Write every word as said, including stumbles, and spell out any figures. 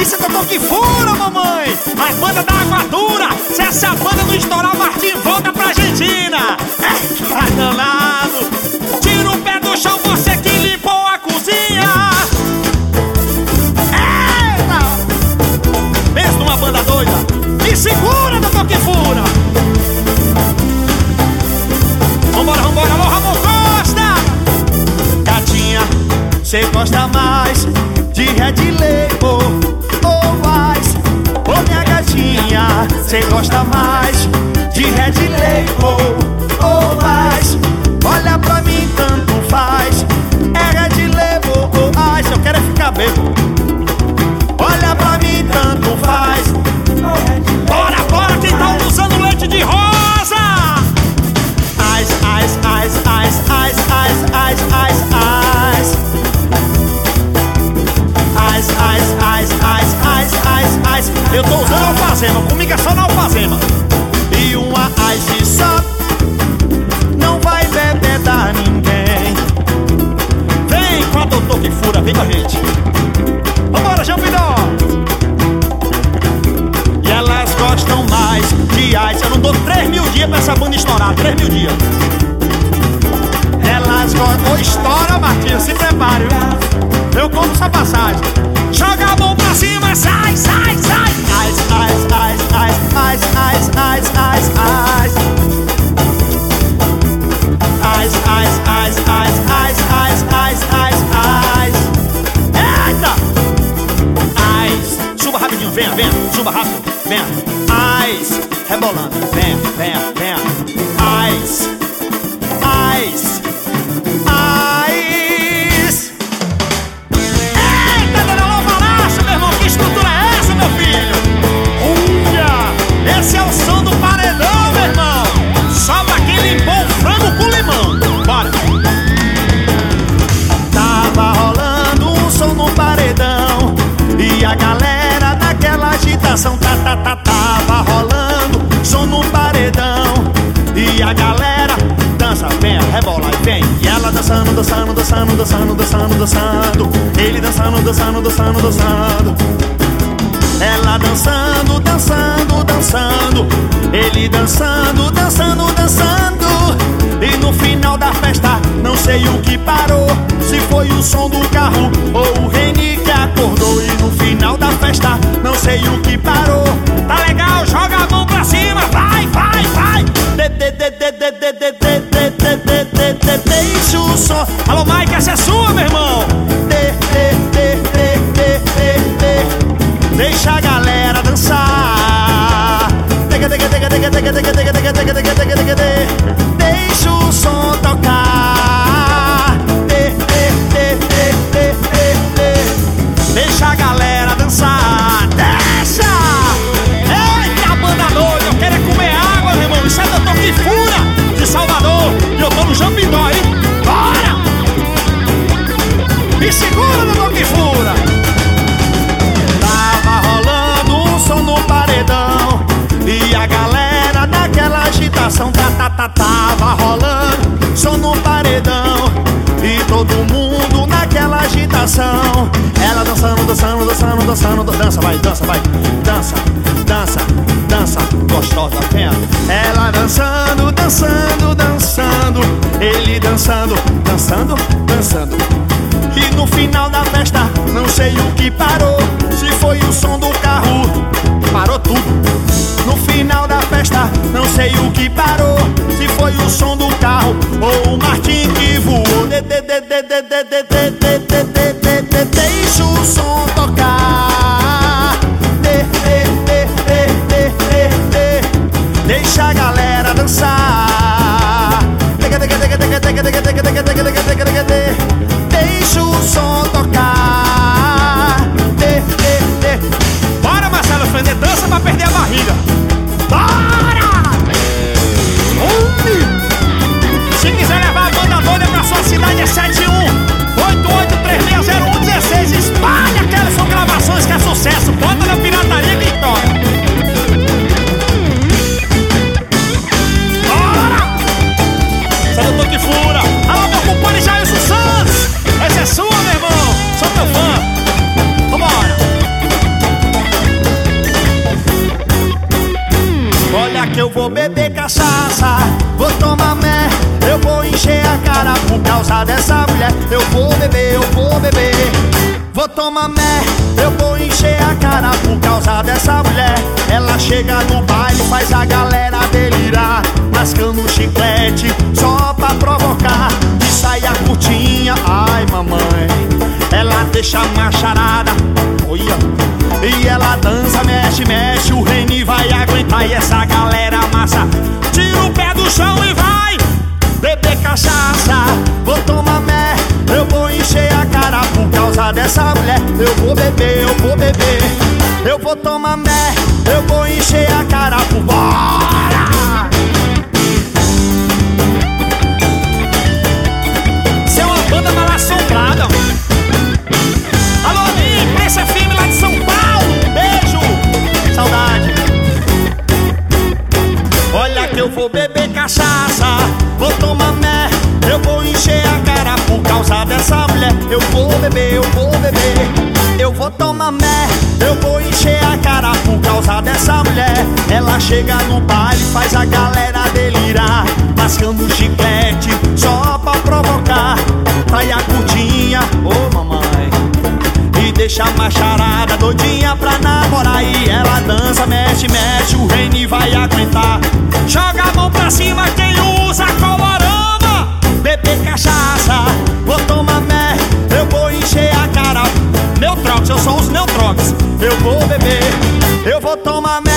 Isso é doutor que fura, mamãe. A banda da Água Dura. Se essa banda não estourar, o Martim volta pra Argentina. É, tá danado. Tira o pé do chão, você que limpou a cozinha. Eita! Pensa numa banda doida. Me segura, doutor que fura. Vambora, vambora, alô, Ramon Costa. Gatinha, cê gosta mais de Red Label ou mais? Ô minha gatinha, cê gosta mais de Red Label ou mais? Olha pra mim, tanto faz. É Red Label ou ice, eu quero é ficar bêbado. Olha pra mim, tanto faz. Bora, bora, quem tá usando leite de rosa? Ice, ice, ice, ice, ice, ice, ice, ice, ice. Ice, ice, ice, ice, ice, ice, ice. Eu tô usando alfazema, comigo é só na alfazema. E uma ice só não vai beber dar ninguém. Vem com a doutor que fura, vem com a gente. Vambora, Jampidó. E elas gostam mais de ice. Eu não dou três mil dias pra essa banda estourar, três mil dias. Elas gostam, ou estoura, Martinho, se prepare, viu? Eu compro sua passagem. Joga a mão pra cima, sai, sai, sai. Ice, ice, ice, ice, ice, ice, ice, ice, ice. Ice, ice, ice, ice, ice, ice, ice, ice, ice. Eita! Ice. Suba rapidinho, venha, venha, suba rápido, venha. Ice, rebolando, venha, venha, venha. Ice, ice, ice. Eita, dona Lomaraça, meu irmão, que estrutura é essa, meu filho? Uia, esse é o som do paredão, meu irmão. Só pra quem limpou o frango com limão. Bora. Tava rolando um som no paredão e a galera naquela agitação. Tá, tá, tá, tava rolando som no paredão e a galera dança, vem, rebola e vem. E ela dançando, dançando, dançando, dançando, dançando, dançando. Ele dançando, dançando, dançando, dançando. Ela dançando, dançando, dançando. Ele dançando, dançando, dançando. E no final da festa, não sei o que parou. Se foi o som do carro ou o Reni que acordou. E no final da festa, não sei o que parou. Tá legal, joga a mão pra cima. Vai, vai, vai. De, de, de, de, de, de, de, de, de, de, de, de, deixa o som. Alô, Mike, essa é sua, meu irmão. De, de, de, de, de, de, de. Deixa a galera dançar. Dega, dega, dega, dega, dega, dega, dega, dega, dega, dega, dega, dega, dega. Deixa o som tocar. De, de, de, de, de, de, de. Deixa a galera dançar. Deixa! Eita, banda doida, eu quero é comer água, meu irmão. Isso é doutor que fura de Salvador. E eu tô no Jampidó, hein? Bora! Me segura, doutor que fura. Tava rolando um som no paredão e a galera naquela agitação. Tá, tá, tá, tava rolando som no paredão e todo mundo naquela agitação. Ela dançando, dançando, dançando, dançando. Dança, vai, dança, vai. Dança, dança, dança. Gostosa, venha. Ela dançando, dançando, dançando. Ele dançando, dançando, dançando. E no final da festa, não sei o que parou. Se foi o som do carro, parou tudo. No final da festa, não sei o que parou. Se foi o som do carro ou o Martim que voou. De, de, de, de, de, de, de, de, de, de, de, de, de. Deixa o som tocar. De, que eu vou beber cachaça, vou tomar mé, eu vou encher a cara por causa dessa mulher. Eu vou beber, eu vou beber, vou tomar mé, eu vou encher a cara por causa dessa mulher. Ela chega no baile, faz a galera delirar, mascando chiclete só pra provocar. E sai a curtinha, ai mamãe, ela deixa a macharada, olha. E ela dança, mexe, mexe, o Reni vai aguentar. E essa galera massa tira o pé do chão e vai beber cachaça, vou tomar mé, eu vou encher a cara por causa dessa mulher. Eu vou beber, eu vou beber, eu vou tomar mé, eu vou encher a cara por... Bora! Isso é uma banda mal assombrada. Alô, amigo, esse é filme lá de São Paulo. Beijo, saudade. Olha que eu vou beber cachaça, vou tomar mé, eu vou encher a cara por causa dessa mulher. Eu vou beber, eu vou beber, eu vou tomar mé, eu vou encher a cara por causa dessa mulher. Ela chega no baile, faz a galera delirar, mascando chiclete só pra provocar. Trai a curtinha, ô oh, mamãe, e deixa a macharada doidinha pra namorar. E ela dança, mexe, mexe, o Reni vai aguentar. Joga a mão pra cima quem usa colorama. Beber cachaça, vou tomar mé, eu vou encher a cara. Neutrox, eu sou os Neutrox. Eu vou beber, eu vou tomar mé,